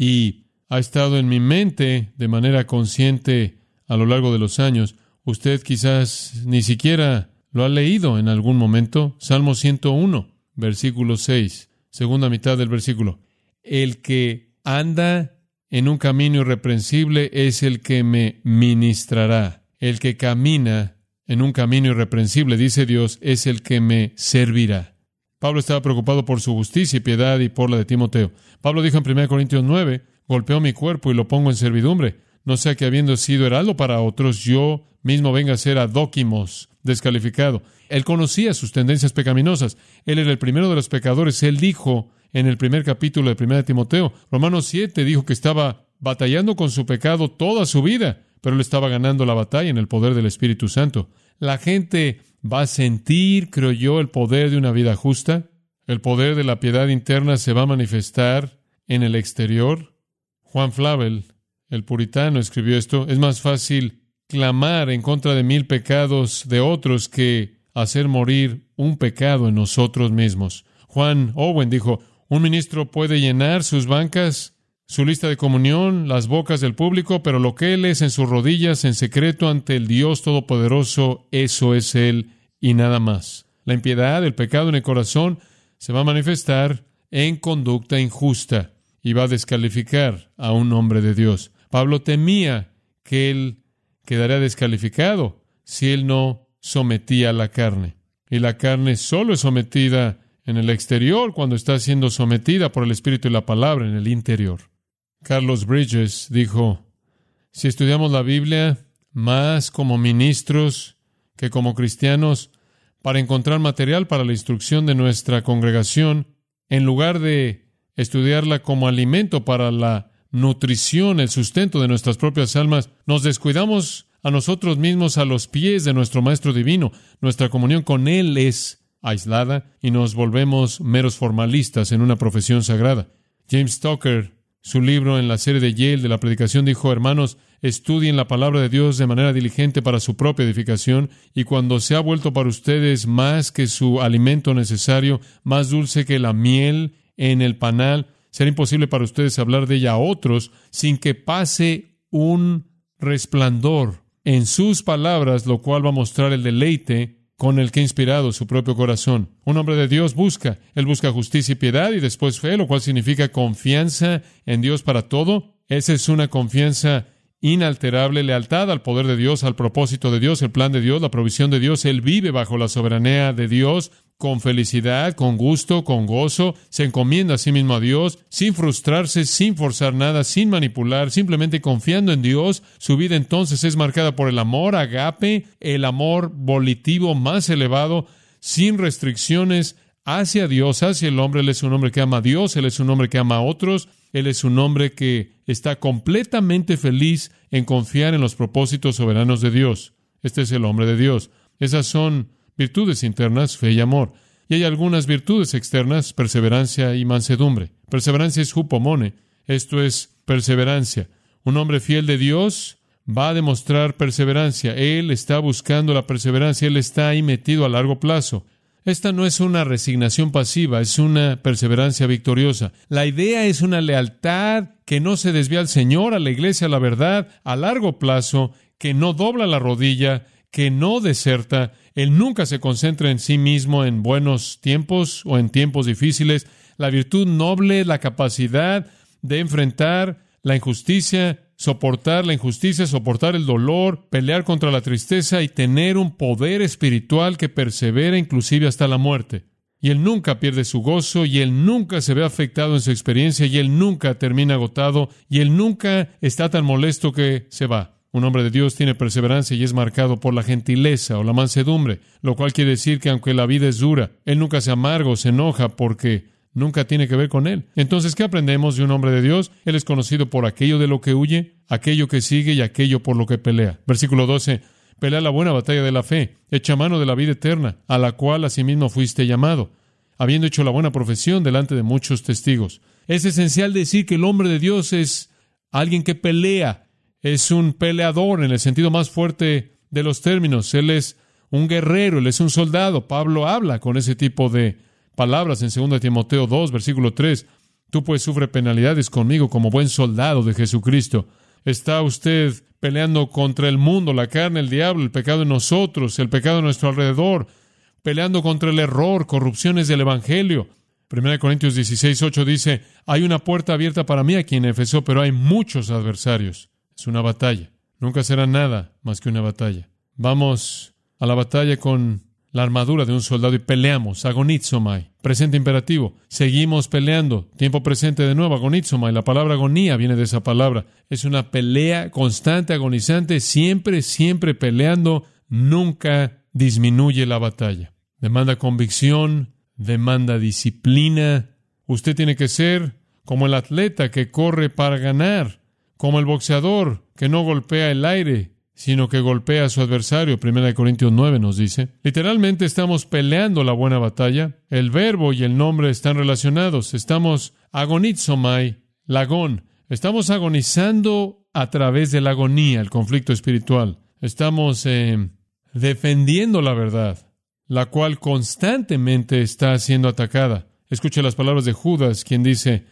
y ha estado en mi mente de manera consciente a lo largo de los años. Usted quizás ni siquiera lo ha leído en algún momento. Salmo 101, versículo 6, segunda mitad del versículo. El que anda en un camino irreprensible es el que me ministrará. El que camina en un camino irreprensible, dice Dios, es el que me servirá. Pablo estaba preocupado por su justicia y piedad y por la de Timoteo. Pablo dijo en 1 Corintios 9, golpeo mi cuerpo y lo pongo en servidumbre, no sea que habiendo sido heraldo para otros, yo mismo venga a ser adóquimos, descalificado. Él conocía sus tendencias pecaminosas. Él era el primero de los pecadores. Él dijo en el primer capítulo de 1 Timoteo, Romanos 7, dijo que estaba batallando con su pecado toda su vida, pero él estaba ganando la batalla en el poder del Espíritu Santo. La gente va a sentir, creo yo, el poder de una vida justa. El poder de la piedad interna se va a manifestar en el exterior. Juan Flavel, el puritano, escribió esto. Es más fácil clamar en contra de 1000 pecados de otros que hacer morir un pecado en nosotros mismos. Juan Owen dijo, un ministro puede llenar sus bancas, su lista de comunión, las bocas del público, pero lo que él es en sus rodillas, en secreto ante el Dios Todopoderoso, eso es él y nada más. La impiedad, el pecado en el corazón, se va a manifestar en conducta injusta y va a descalificar a un hombre de Dios. Pablo temía que él quedaría descalificado si él no sometía a la carne. Y la carne solo es sometida en el exterior cuando está siendo sometida por el Espíritu y la palabra en el interior. Carlos Bridges dijo, si estudiamos la Biblia más como ministros que como cristianos para encontrar material para la instrucción de nuestra congregación, en lugar de estudiarla como alimento para la nutrición, el sustento de nuestras propias almas, nos descuidamos a nosotros mismos a los pies de nuestro Maestro Divino. Nuestra comunión con Él es aislada y nos volvemos meros formalistas en una profesión sagrada. James Tucker, su libro en la serie de Yale de la predicación, dijo, hermanos, estudien la palabra de Dios de manera diligente para su propia edificación, y cuando se ha vuelto para ustedes más que su alimento necesario, más dulce que la miel en el panal, será imposible para ustedes hablar de ella a otros sin que pase un resplandor en sus palabras, lo cual va a mostrar el deleite con el que ha inspirado su propio corazón. Un hombre de Dios él busca justicia y piedad y después fe, lo cual significa confianza en Dios para todo. Esa es una confianza inalterable, lealtad al poder de Dios, al propósito de Dios, el plan de Dios, la provisión de Dios. Él vive bajo la soberanía de Dios, con felicidad, con gusto, con gozo. Se encomienda a sí mismo a Dios, sin frustrarse, sin forzar nada, sin manipular, simplemente confiando en Dios. Su vida entonces es marcada por el amor agape, el amor volitivo más elevado, sin restricciones hacia Dios, hacia el hombre. Él es un hombre que ama a Dios, Él es un hombre que ama a otros. Él es un hombre que está completamente feliz en confiar en los propósitos soberanos de Dios. Este es el hombre de Dios. Esas son virtudes internas, fe y amor. Y hay algunas virtudes externas, perseverancia y mansedumbre. Perseverancia es hupomone. Esto es perseverancia. Un hombre fiel de Dios va a demostrar perseverancia. Él está buscando la perseverancia. Él está ahí metido a largo plazo. Esta no es una resignación pasiva, es una perseverancia victoriosa. La idea es una lealtad que no se desvía al Señor, a la iglesia, a la verdad, a largo plazo, que no dobla la rodilla, que no deserta. Él nunca se concentra en sí mismo en buenos tiempos o en tiempos difíciles. La virtud noble es la capacidad de enfrentar la injusticia, soportar la injusticia, soportar el dolor, pelear contra la tristeza y tener un poder espiritual que persevera inclusive hasta la muerte. Y él nunca pierde su gozo, y él nunca se ve afectado en su experiencia, y él nunca termina agotado, y él nunca está tan molesto que se va. Un hombre de Dios tiene perseverancia y es marcado por la gentileza o la mansedumbre, lo cual quiere decir que aunque la vida es dura, él nunca se amarga o se enoja porque nunca tiene que ver con él. Entonces, ¿qué aprendemos de un hombre de Dios? Él es conocido por aquello de lo que huye, aquello que sigue y aquello por lo que pelea. Versículo 12. Pelea la buena batalla de la fe, echa mano de la vida eterna, a la cual asimismo fuiste llamado, habiendo hecho la buena profesión delante de muchos testigos. Es esencial decir que el hombre de Dios es alguien que pelea, es un peleador en el sentido más fuerte de los términos. Él es un guerrero, él es un soldado. Pablo habla con ese tipo de palabras en 2 Timoteo 2, versículo 3. Tú pues sufre penalidades conmigo como buen soldado de Jesucristo. ¿Está usted peleando contra el mundo, la carne, el diablo, el pecado en nosotros, el pecado a nuestro alrededor, peleando contra el error, corrupciones del Evangelio? 1 Corintios 16, 8 dice, hay una puerta abierta para mí aquí en Éfeso, pero hay muchos adversarios. Es una batalla. Nunca será nada más que una batalla. Vamos a la batalla con la armadura de un soldado y peleamos. Agonizomai. Presente imperativo. Seguimos peleando. Tiempo presente de nuevo. Agonizomai. La palabra agonía viene de esa palabra. Es una pelea constante, agonizante, siempre peleando. Nunca disminuye la batalla. Demanda convicción, demanda disciplina. Usted tiene que ser como el atleta que corre para ganar, como el boxeador que no golpea el aire, sino que golpea a su adversario. 1 Corintios 9 nos dice. Literalmente estamos peleando la buena batalla. El verbo y el nombre están relacionados. Estamos agonizomai, lagón. Estamos agonizando a través de la agonía, el conflicto espiritual. Estamos defendiendo la verdad, la cual constantemente está siendo atacada. Escuche las palabras de Judas, quien dice,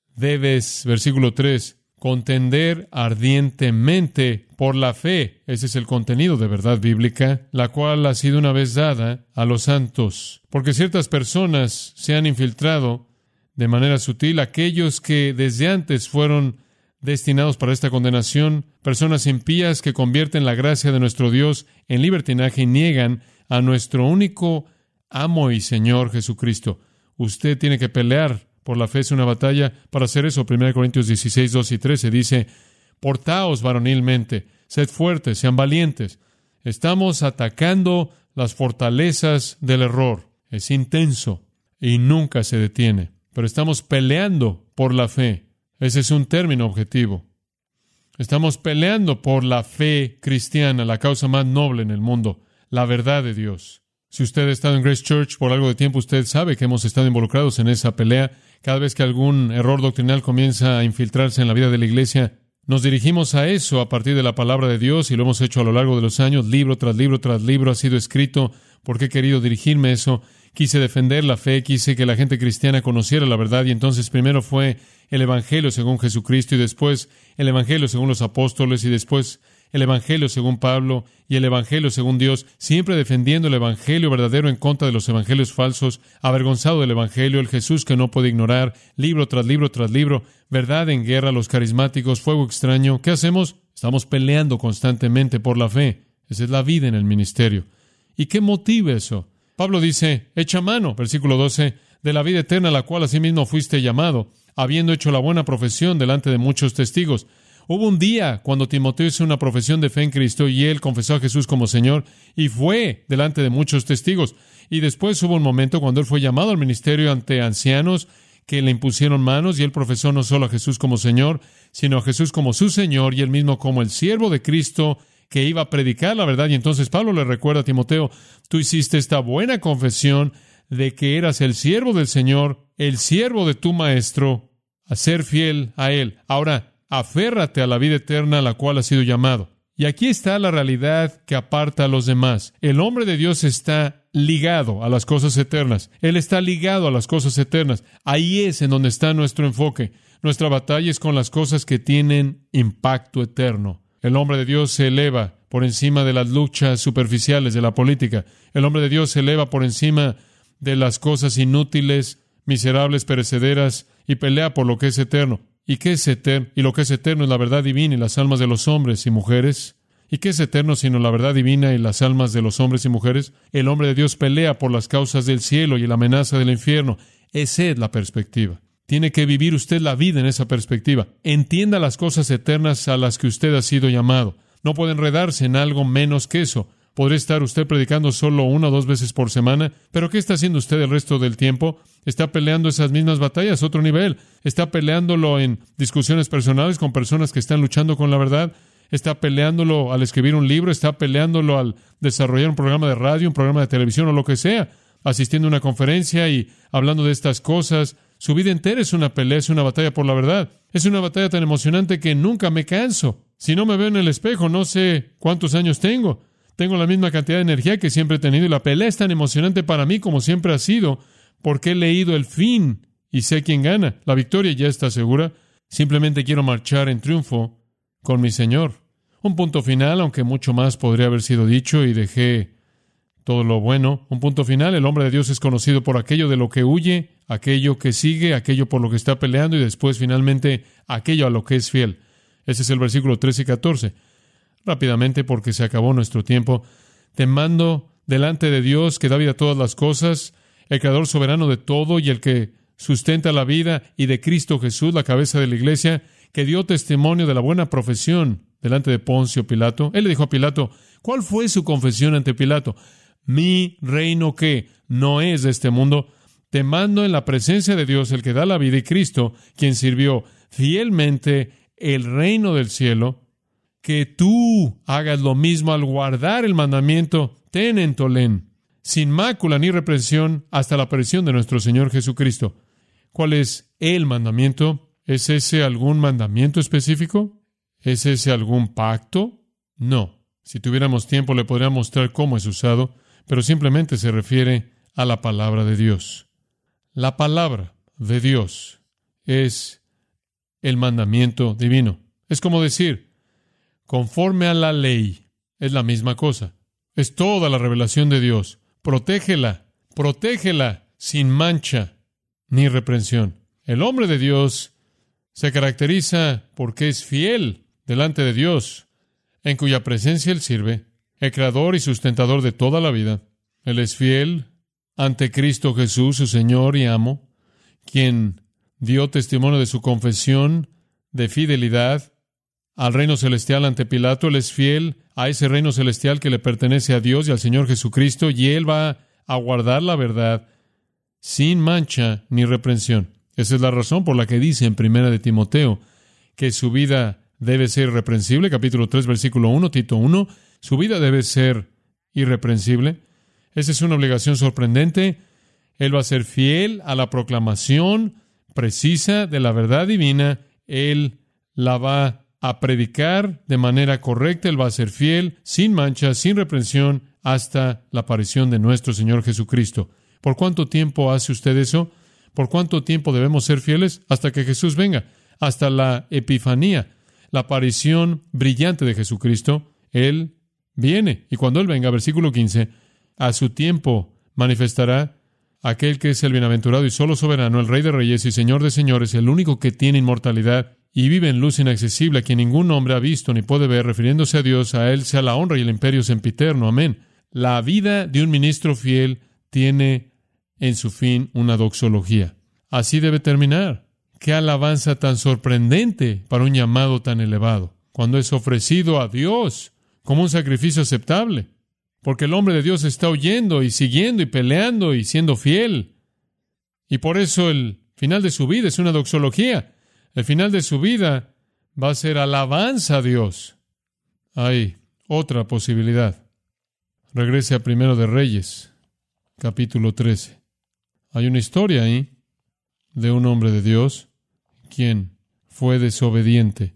debes, versículo 3, contender ardientemente por la fe. Ese es el contenido de verdad bíblica, la cual ha sido una vez dada a los santos. Porque ciertas personas se han infiltrado de manera sutil, aquellos que desde antes fueron destinados para esta condenación, personas impías que convierten la gracia de nuestro Dios en libertinaje y niegan a nuestro único amo y Señor Jesucristo. Usted tiene que pelear por la fe, es una batalla. Para hacer eso, 1 Corintios 16, 2 y 13 dice, portaos varonilmente, sed fuertes, sean valientes. Estamos atacando las fortalezas del error. Es intenso y nunca se detiene. Pero estamos peleando por la fe. Ese es un término objetivo. Estamos peleando por la fe cristiana, la causa más noble en el mundo, la verdad de Dios. Si usted ha estado en Grace Church por algo de tiempo, usted sabe que hemos estado involucrados en esa pelea. Cada vez que algún error doctrinal comienza a infiltrarse en la vida de la iglesia, nos dirigimos a eso a partir de la palabra de Dios y lo hemos hecho a lo largo de los años. Libro tras libro tras libro ha sido escrito porque he querido dirigirme a eso. Quise defender la fe, quise que la gente cristiana conociera la verdad y entonces primero fue el Evangelio según Jesucristo y después el Evangelio según los apóstoles y después el Evangelio según Pablo y el Evangelio según Dios, siempre defendiendo el Evangelio verdadero en contra de los evangelios falsos, avergonzado del Evangelio, el Jesús que no puede ignorar, libro tras libro tras libro, verdad en guerra, los carismáticos, fuego extraño. ¿Qué hacemos? Estamos peleando constantemente por la fe. Esa es la vida en el ministerio. ¿Y qué motiva eso? Pablo dice, echa mano, versículo 12, de la vida eterna a la cual asimismo fuiste llamado, habiendo hecho la buena profesión delante de muchos testigos. Hubo un día cuando Timoteo hizo una profesión de fe en Cristo y él confesó a Jesús como Señor y fue delante de muchos testigos. Y después hubo un momento cuando él fue llamado al ministerio ante ancianos que le impusieron manos y él profesó no solo a Jesús como Señor, sino a Jesús como su Señor y él mismo como el siervo de Cristo que iba a predicar la verdad. Y entonces Pablo le recuerda a Timoteo, tú hiciste esta buena confesión de que eras el siervo del Señor, el siervo de tu maestro, a ser fiel a él. Ahora, Aférrate a la vida eterna a la cual has sido llamado. Y aquí está la realidad que aparta a los demás. El hombre de Dios está ligado a las cosas eternas. Él está ligado a las cosas eternas. Ahí es en donde está nuestro enfoque. Nuestra batalla es con las cosas que tienen impacto eterno. El hombre de Dios se eleva por encima de las luchas superficiales de la política. El hombre de Dios se eleva por encima de las cosas inútiles, miserables, perecederas, y pelea por lo que es eterno. ¿Y qué es eterno? Y lo que es eterno es la verdad divina y las almas de los hombres y mujeres. ¿Y qué es eterno sino la verdad divina y las almas de los hombres y mujeres? El hombre de Dios pelea por las causas del cielo y la amenaza del infierno. Esa es la perspectiva. Tiene que vivir usted la vida en esa perspectiva. Entienda las cosas eternas a las que usted ha sido llamado. No puede enredarse en algo menos que eso. Podría estar usted predicando solo 1 o 2 veces por semana, pero ¿qué está haciendo usted el resto del tiempo? Está peleando esas mismas batallas a otro nivel. Está peleándolo en discusiones personales con personas que están luchando con la verdad. Está peleándolo al escribir un libro. Está peleándolo al desarrollar un programa de radio, un programa de televisión o lo que sea. Asistiendo a una conferencia y hablando de estas cosas. Su vida entera es una pelea, es una batalla por la verdad. Es una batalla tan emocionante que nunca me canso. Si no me veo en el espejo, no sé cuántos años tengo. Tengo la misma cantidad de energía que siempre he tenido y la pelea es tan emocionante para mí como siempre ha sido, porque he leído el fin y sé quién gana. La victoria ya está segura. Simplemente quiero marchar en triunfo con mi Señor. Un punto final, aunque mucho más podría haber sido dicho y dejé todo lo bueno. Un punto final, el hombre de Dios es conocido por aquello de lo que huye, aquello que sigue, aquello por lo que está peleando y después finalmente aquello a lo que es fiel. Ese es el versículo 13 y 14. Rápidamente, porque se acabó nuestro tiempo. Te mando delante de Dios, que da vida a todas las cosas, el Creador soberano de todo y el que sustenta la vida, y de Cristo Jesús, la cabeza de la iglesia, que dio testimonio de la buena profesión delante de Poncio Pilato. Él le dijo a Pilato, ¿cuál fue su confesión ante Pilato? Mi reino que no es de este mundo. Te mando en la presencia de Dios, el que da la vida, y Cristo, quien sirvió fielmente el reino del cielo, que tú hagas lo mismo al guardar el mandamiento, ten en Tolén, sin mácula ni reprensión, hasta la aparición de nuestro Señor Jesucristo. ¿Cuál es el mandamiento? ¿Es ese algún mandamiento específico? ¿Es ese algún pacto? No. Si tuviéramos tiempo le podría mostrar cómo es usado, pero simplemente se refiere a la palabra de Dios. La palabra de Dios es el mandamiento divino. Es como decir, conforme a la ley, es la misma cosa. Es toda la revelación de Dios. Protégela sin mancha ni reprensión. El hombre de Dios se caracteriza porque es fiel delante de Dios, en cuya presencia Él sirve, el creador y sustentador de toda la vida. Él es fiel ante Cristo Jesús, su Señor y amo, quien dio testimonio de su confesión de fidelidad al reino celestial ante Pilato. Él es fiel a ese reino celestial que le pertenece a Dios y al Señor Jesucristo, y Él va a guardar la verdad sin mancha ni reprensión. Esa es la razón por la que dice en 1 de Timoteo que su vida debe ser irreprensible, capítulo 3, versículo 1, Tito 1, su vida debe ser irreprensible. Esa es una obligación sorprendente. Él va a ser fiel a la proclamación precisa de la verdad divina. Él la va a predicar de manera correcta. Él va a ser fiel, sin mancha, sin reprensión, hasta la aparición de nuestro Señor Jesucristo. ¿Por cuánto tiempo hace usted eso? ¿Por cuánto tiempo debemos ser fieles? Hasta que Jesús venga, hasta la epifanía, la aparición brillante de Jesucristo. Él viene, y cuando Él venga, versículo 15, a su tiempo manifestará aquel que es el bienaventurado y solo soberano, el Rey de Reyes y Señor de Señores, el único que tiene inmortalidad y vive en luz inaccesible, a quien ningún hombre ha visto ni puede ver. Refiriéndose a Dios, a Él sea la honra y el imperio sempiterno. Amén. La vida de un ministro fiel tiene en su fin una doxología. Así debe terminar. ¡Qué alabanza tan sorprendente para un llamado tan elevado! Cuando es ofrecido a Dios como un sacrificio aceptable. Porque el hombre de Dios está oyendo y siguiendo y peleando y siendo fiel. Y por eso el final de su vida es una doxología. El final de su vida va a ser alabanza a Dios. Hay otra posibilidad. Regrese a 1 de Reyes, capítulo 13. Hay una historia ahí de un hombre de Dios quien fue desobediente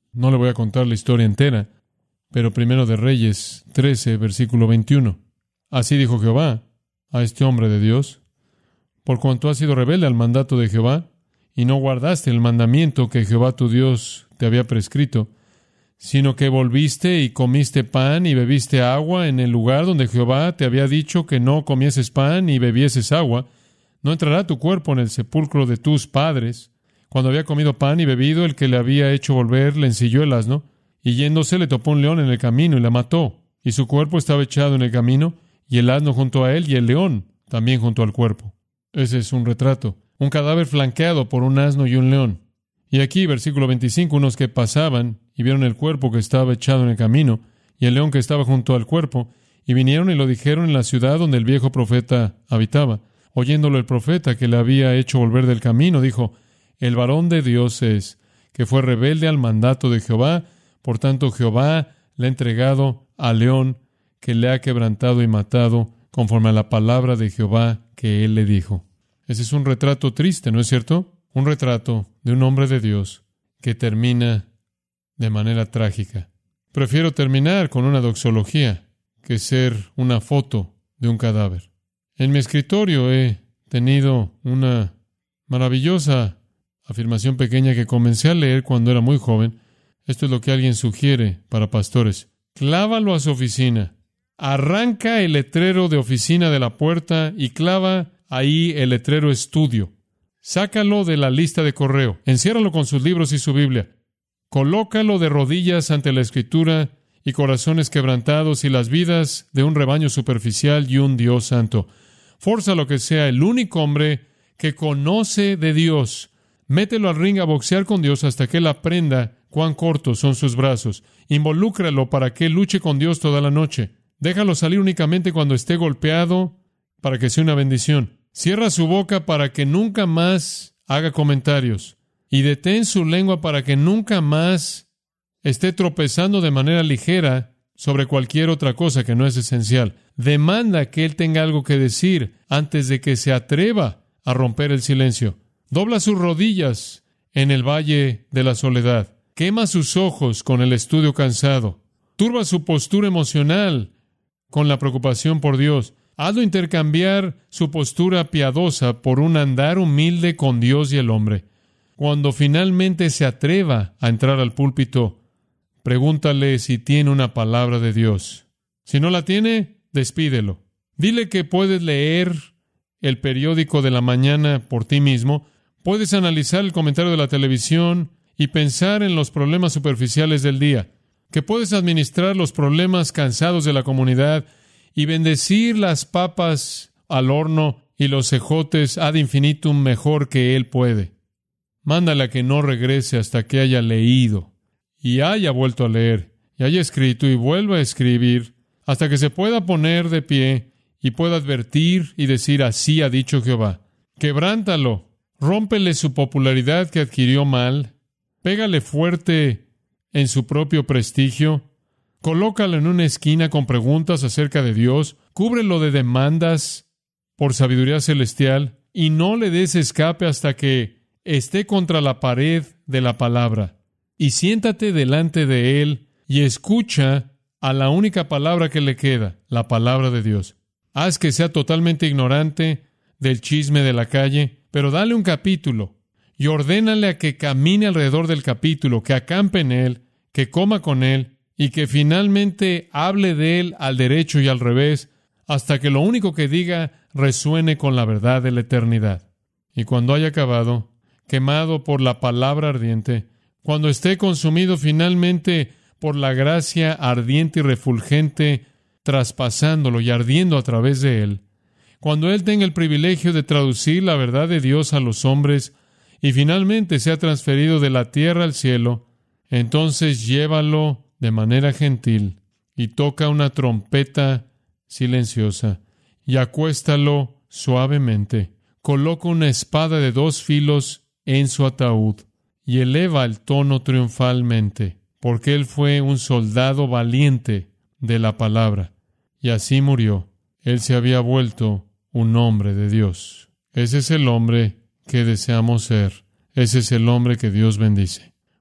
No le voy a contar la historia entera, pero primero de Reyes 13, versículo 21. Así dijo Jehová a este hombre de Dios: por cuanto has sido rebelde al mandato de Jehová, y no guardaste el mandamiento que Jehová tu Dios te había prescrito, sino que volviste y comiste pan y bebiste agua en el lugar donde Jehová te había dicho que no comieses pan y bebieses agua, no entrará tu cuerpo en el sepulcro de tus padres. Cuando había comido pan y bebido, el que le había hecho volver le ensilló el asno, y yéndose le topó un león en el camino y la mató, y su cuerpo estaba echado en el camino, y el asno junto a él, y el león también junto al cuerpo. Ese es un retrato, un cadáver flanqueado por un asno y un león. Y aquí, versículo 25, unos que pasaban y vieron el cuerpo que estaba echado en el camino, y el león que estaba junto al cuerpo, y vinieron y lo dijeron en la ciudad donde el viejo profeta habitaba. Oyéndolo el profeta, que le había hecho volver del camino, dijo: el varón de Dios es, que fue rebelde al mandato de Jehová, por tanto Jehová le ha entregado al león, que le ha quebrantado y matado, conforme a la palabra de Jehová que él le dijo. Ese es un retrato triste, ¿no es cierto? Un retrato de un hombre de Dios que termina de manera trágica. Prefiero terminar con una doxología que ser una foto de un cadáver. En mi escritorio he tenido una maravillosa afirmación pequeña que comencé a leer cuando era muy joven. Esto es lo que alguien sugiere para pastores: clávalo a su oficina. Arranca el letrero de oficina de la puerta y clava ahí el letrero estudio. Sácalo de la lista de correo. Enciérralo con sus libros y su Biblia. Colócalo de rodillas ante la Escritura y corazones quebrantados y las vidas de un rebaño superficial y un Dios santo. Fórzalo que sea el único hombre que conoce de Dios. Mételo al ring a boxear con Dios hasta que él aprenda cuán cortos son sus brazos. Involúcralo para que él luche con Dios toda la noche. Déjalo salir únicamente cuando esté golpeado para que sea una bendición. Cierra su boca para que nunca más haga comentarios. Y detén su lengua para que nunca más esté tropezando de manera ligera sobre cualquier otra cosa que no es esencial. Demanda que él tenga algo que decir antes de que se atreva a romper el silencio. Dobla sus rodillas en el valle de la soledad. Quema sus ojos con el estudio cansado. Turba su postura emocional con la preocupación por Dios. Hazlo intercambiar su postura piadosa por un andar humilde con Dios y el hombre. Cuando finalmente se atreva a entrar al púlpito, pregúntale si tiene una palabra de Dios. Si no la tiene, despídelo. Dile que puedes leer el periódico de la mañana por ti mismo, puedes analizar el comentario de la televisión y pensar en los problemas superficiales del día, que puedes administrar los problemas cansados de la comunidad y bendecir las papas al horno y los ejotes ad infinitum mejor que él puede. Mándale a que no regrese hasta que haya leído y haya vuelto a leer y haya escrito y vuelva a escribir hasta que se pueda poner de pie y pueda advertir y decir: así ha dicho Jehová. Quebrántalo, rómpele su popularidad que adquirió mal, pégale fuerte en su propio prestigio, colócalo en una esquina con preguntas acerca de Dios, cúbrelo de demandas por sabiduría celestial y no le des escape hasta que esté contra la pared de la palabra. Y siéntate delante de él y escucha a la única palabra que le queda, la palabra de Dios. Haz que sea totalmente ignorante del chisme de la calle, pero dale un capítulo y ordénale a que camine alrededor del capítulo, que acampe en él, que coma con él y que finalmente hable de él al derecho y al revés, hasta que lo único que diga resuene con la verdad de la eternidad. Y cuando haya acabado, quemado por la palabra ardiente, cuando esté consumido finalmente por la gracia ardiente y refulgente, traspasándolo y ardiendo a través de él, cuando él tenga el privilegio de traducir la verdad de Dios a los hombres y finalmente sea transferido de la tierra al cielo, entonces llévalo de manera gentil y toca una trompeta silenciosa y acuéstalo suavemente. Coloca una espada de 2 filos en su ataúd y eleva el tono triunfalmente, porque él fue un soldado valiente de la palabra. Y así murió. Él se había vuelto un hombre de Dios. Ese es el hombre que deseamos ser. Ese es el hombre que Dios bendice.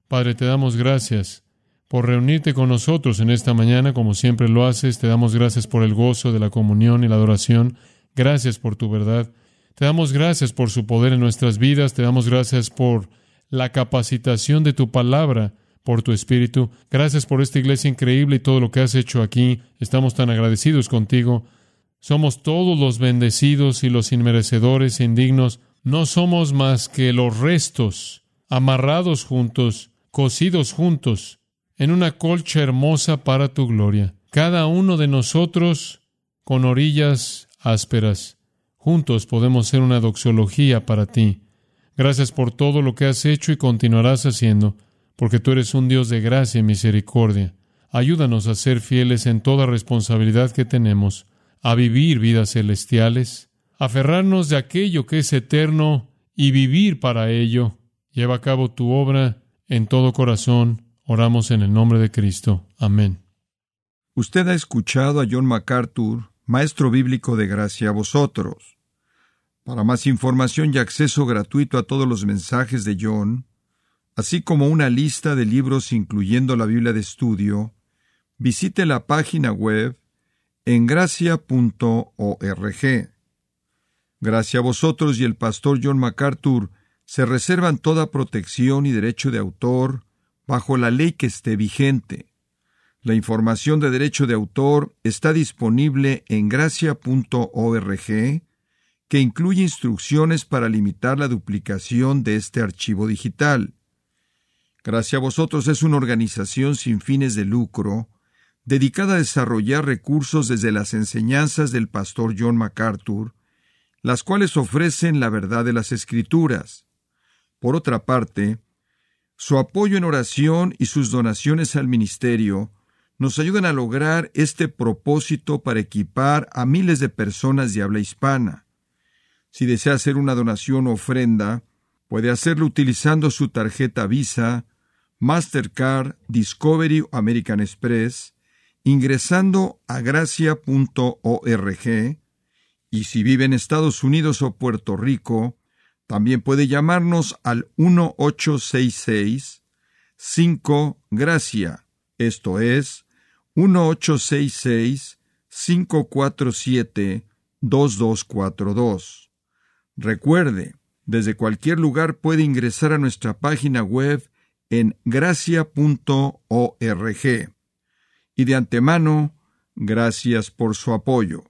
Padre, te damos gracias por reunirte con nosotros en esta mañana, como siempre lo haces. Te damos gracias por el gozo de la comunión y la adoración. Gracias por tu verdad. Te damos gracias por su poder en nuestras vidas. Te damos gracias por la capacitación de tu palabra, por tu Espíritu. Gracias por esta iglesia increíble y todo lo que has hecho aquí. Estamos tan agradecidos contigo. Somos todos los bendecidos y los inmerecedores e indignos. No somos más que los restos, amarrados juntos, cosidos juntos, en una colcha hermosa para tu gloria. Cada uno de nosotros con orillas ásperas. Juntos podemos ser una doxología para ti. Gracias por todo lo que has hecho y continuarás haciendo, porque tú eres un Dios de gracia y misericordia. Ayúdanos a ser fieles en toda responsabilidad que tenemos, a vivir vidas celestiales, a aferrarnos de aquello que es eterno y vivir para ello. Lleva a cabo tu obra en todo corazón. Oramos en el nombre de Cristo. Amén. Usted ha escuchado a John MacArthur, maestro bíblico de gracia a vosotros. Para más información y acceso gratuito a todos los mensajes de John, así como una lista de libros incluyendo la Biblia de estudio, visite la página web en gracia.org. Gracia a vosotros y el pastor John MacArthur se reservan toda protección y derecho de autor bajo la ley que esté vigente. La información de derecho de autor está disponible en gracia.org, que incluye instrucciones para limitar la duplicación de este archivo digital. Gracia a vosotros es una organización sin fines de lucro, dedicada a desarrollar recursos desde las enseñanzas del pastor John MacArthur, las cuales ofrecen la verdad de las Escrituras. Por otra parte, su apoyo en oración y sus donaciones al ministerio nos ayudan a lograr este propósito para equipar a miles de personas de habla hispana. Si desea hacer una donación o ofrenda, puede hacerlo utilizando su tarjeta Visa, Mastercard, Discovery o American Express, ingresando a gracia.org, y si vive en Estados Unidos o Puerto Rico, también puede llamarnos al 1-866-5-GRACIA, esto es, 1-866-547-2242. Recuerde, desde cualquier lugar puede ingresar a nuestra página web en gracia.org. Y de antemano, gracias por su apoyo.